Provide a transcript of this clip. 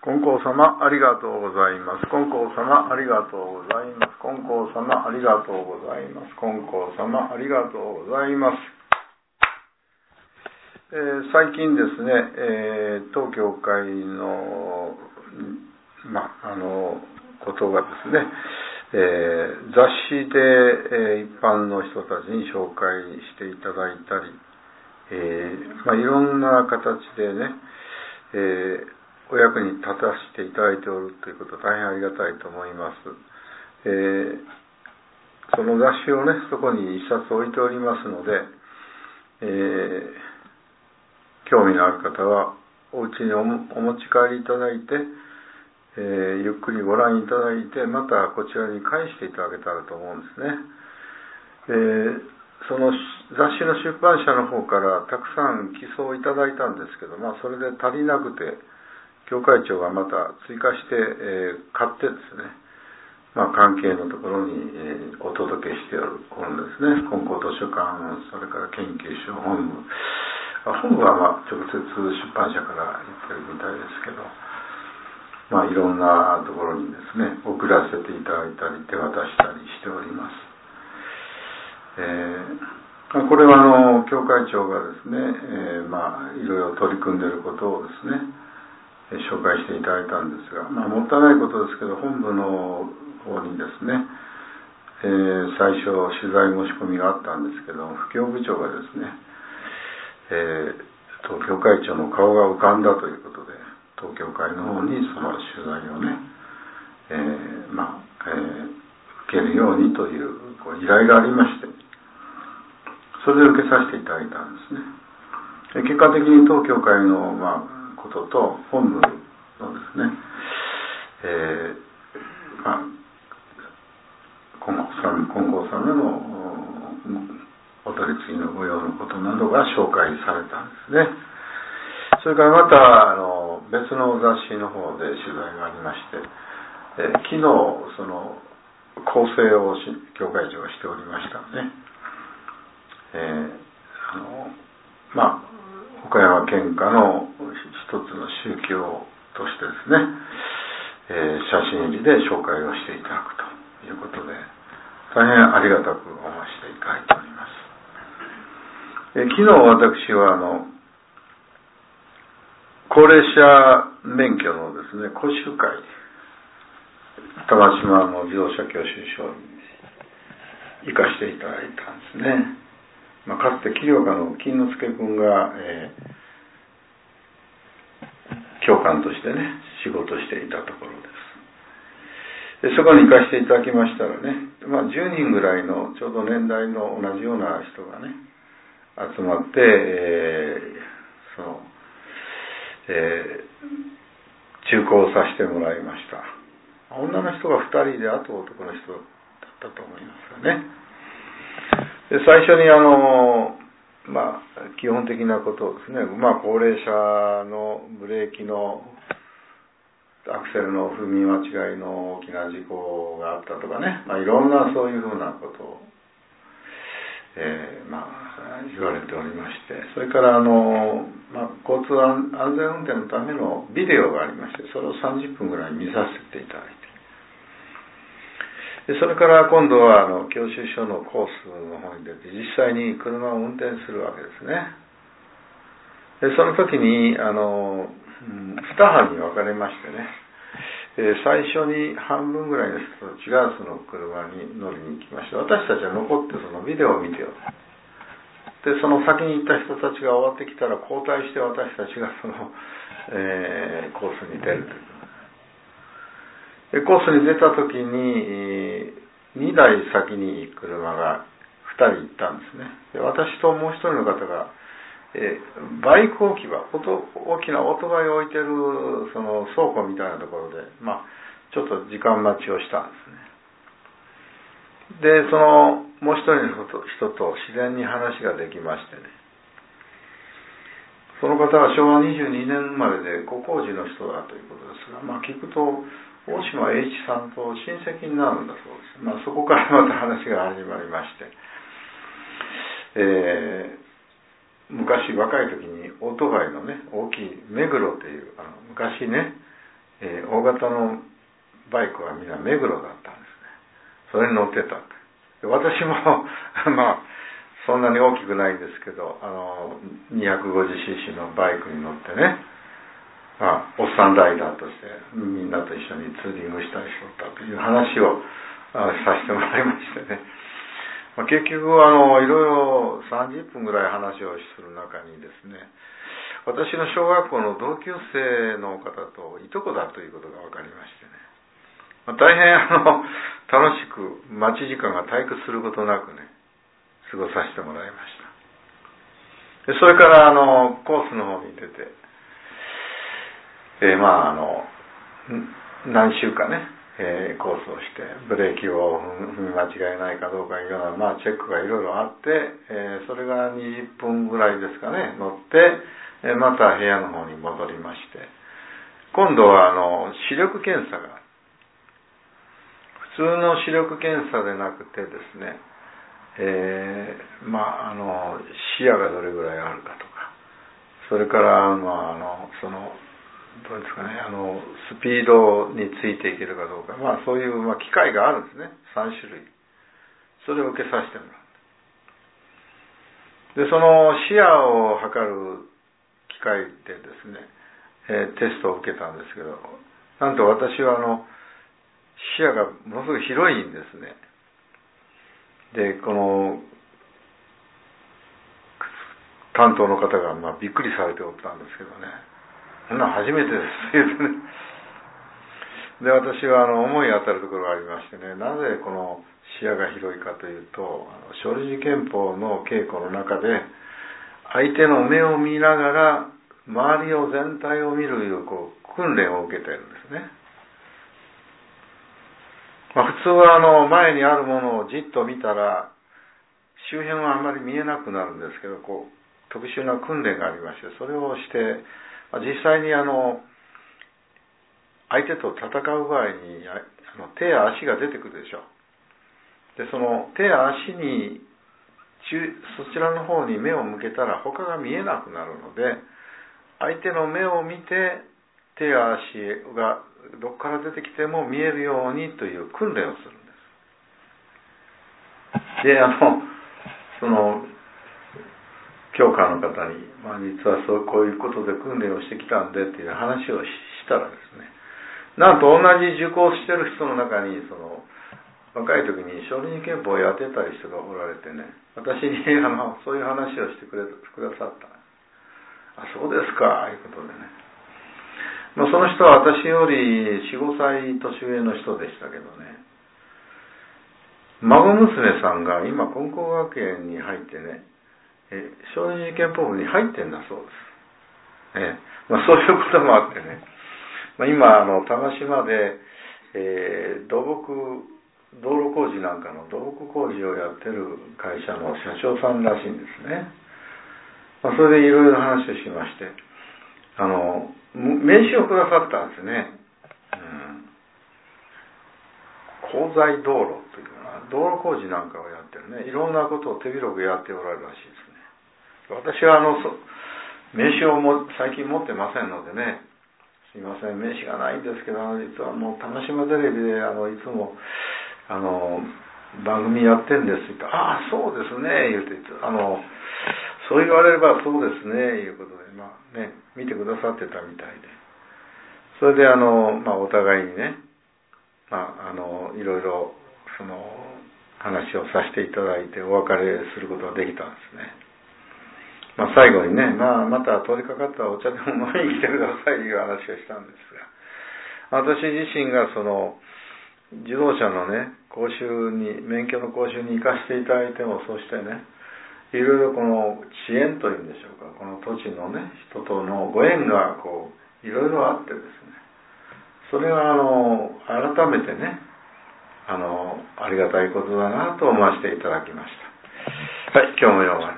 金光様ありがとうございます。金光様ありがとうございます。金光様ありがとうございます。金光様ありがとうございます。最近ですね、当教会のことがですね、雑誌で、一般の人たちに紹介していただいたり、いろんな形でね、お役に立たせていただいておるということは大変ありがたいと思います。その雑誌をね、そこに一冊置いておりますので、興味のある方はお家にお持ち帰りいただいて、ゆっくりご覧いただいて、またこちらに返していただけたらと思うんですね。その雑誌の出版社の方からたくさん寄贈いただいたんですけど、それで足りなくて、教会長がまた追加して、買ってですね、関係のところに、お届けしておる本ですね。金光図書館、それから研究所本部。本部は直接出版社から言ってるみたいですけど、いろんなところにですね、送らせていただいたり、手渡したりしております。これは教会長がですね、いろいろ取り組んでいることをですね、紹介していただいたんですが、もったいないことですけど、本部の方にですね、最初取材申し込みがあったんですけど、布教部長がですね、東教会長の顔が浮かんだということで、東教会の方にその取材をね、受けるようにという依頼がありまして、それで受けさせていただいたんですね。結果的に東教会のことと本部のですね、金光様のお取り次ぎの御用のことなどが紹介されたんですね。それからまた別の雑誌の方で取材がありまして、昨日その構成を教会長がしておりましたね。岡山県下の一つの宗教としてですね、写真入りで紹介をしていただくということで、大変ありがたく思わせていただいております。昨日私は高齢者免許のですね、講習会、玉島の自動車教習所に行かせていただいたんですね。かつて桐岡の金之助君が、教官としてね、仕事していたところです。でそこに行かせていただきましたらね、10人ぐらいのちょうど年代の同じような人がね、集まって、中古をさせてもらいました。女の人が2人で、あと男の人だったと思いますがね。で最初に基本的なことをですね、高齢者のブレーキのアクセルの踏み間違いの大きな事故があったとかね、いろんなそういうふうなことを、言われておりまして、それから交通安全運転のためのビデオがありまして、それを30分ぐらい見させていただいて、でそれから今度は教習所のコースの方に出て実際に車を運転するわけですね。でその時に2班に分かれましてね、最初に半分ぐらいの人たちがその車に乗りに行きまして、私たちは残ってそのビデオを見てよで、その先に行った人たちが終わってきたら交代して私たちがその、コースに出るという。でコースに出た時に2台先に車が2人行ったんですね。で私ともう一人の方が、バイク置き場、大きなオートバイを置いてるその倉庫みたいなところで、ちょっと時間待ちをしたんですね。でそのもう一人の人と自然に話ができましてね、その方は昭和22年生まれでご高寺の人だということですが、聞くと大島栄一さんと親戚になるんだそうです。そこからまた話が始まりまして、昔若い時にオートバイのね、大きい目黒という昔ね、 大型のバイクはみんな目黒だったんですね。それに乗ってた。で私もまあそんなに大きくないんですけど、250cc のバイクに乗ってね、おっさんライダーとしてみんなと一緒にツーリングしたりしとったという話をさせてもらいましてね、結局いろいろ30分ぐらい話をする中にですね、私の小学校の同級生の方といとこだということが分かりましてね、大変楽しく待ち時間が退屈することなくね過ごさせてもらいました。でそれからコースの方に出て、何周かね、コースをしてブレーキを踏み間違いないかどうかいうような、チェックがいろいろあって、それが20分ぐらいですかね乗って、また部屋の方に戻りまして、今度は視力検査が普通の視力検査でなくてですね、視野がどれぐらいあるかとか、それからどうですかね、スピードについていけるかどうか、そういう、機械があるんですね、3種類。それを受けさせてもらう。でその視野を測る機械でですね、テストを受けたんですけど、なんと私は視野がものすごい広いんですね。でこの担当の方がびっくりされておったんですけどね、そんな初めてです言うてね。で私は思い当たるところがありましてね、なぜこの視野が広いかというと、少林寺拳法の稽古の中で相手の目を見ながら周りを全体を見るいう訓練を受けているんですね。普通は前にあるものをじっと見たら周辺はあまり見えなくなるんですけど、特殊な訓練がありまして、それをして実際に相手と戦う場合に手や足が出てくるでしょう。でその手や足にそちらの方に目を向けたら他が見えなくなるので、相手の目を見て手や足がどこから出てきても見えるようにという訓練をするんです。でその教官の方に、実はこういうことで訓練をしてきたんでっていう話をしたらですね、なんと同じ受講してる人の中に若い時に少林拳法をやってた人がおられてね、私にそういう話をしてくださった。そうですかいうことでね、その人は私より 4,5 歳年上の人でしたけどね、孫娘さんが今金光学園に入ってね、少林寺拳法部に入ってんだそうです。そういうこともあってね、今玉島で、道路工事なんかの土木工事をやってる会社の社長さんらしいんですね。それでいろいろ話をしまして、名刺をくださったんですね。鋼材道路という道路工事なんかをやってるね、いろんなことを手広くやっておられるらしいですね。私は名刺を最近持ってませんのでね、すいません名刺がないんですけど、実はもう玉島テレビでいつも番組やってんですって言って、そうですね言うて、そう言われればそうですねいうことで見てくださってたみたいで、それでお互いにね、いろいろ話をさせていただいてお別れすることができたんですね。最後にね、また通りかかったらお茶でも飲みに来てくださいいう話をしたんですが、私自身が自動車のね免許の講習に行かせていただいても、そしてねいろいろこの遅延というんでしょうか、この土地のね人とのご縁がいろいろあってですね、それは改めてねありがたいことだなと思わせていただきました。はい、今日もよう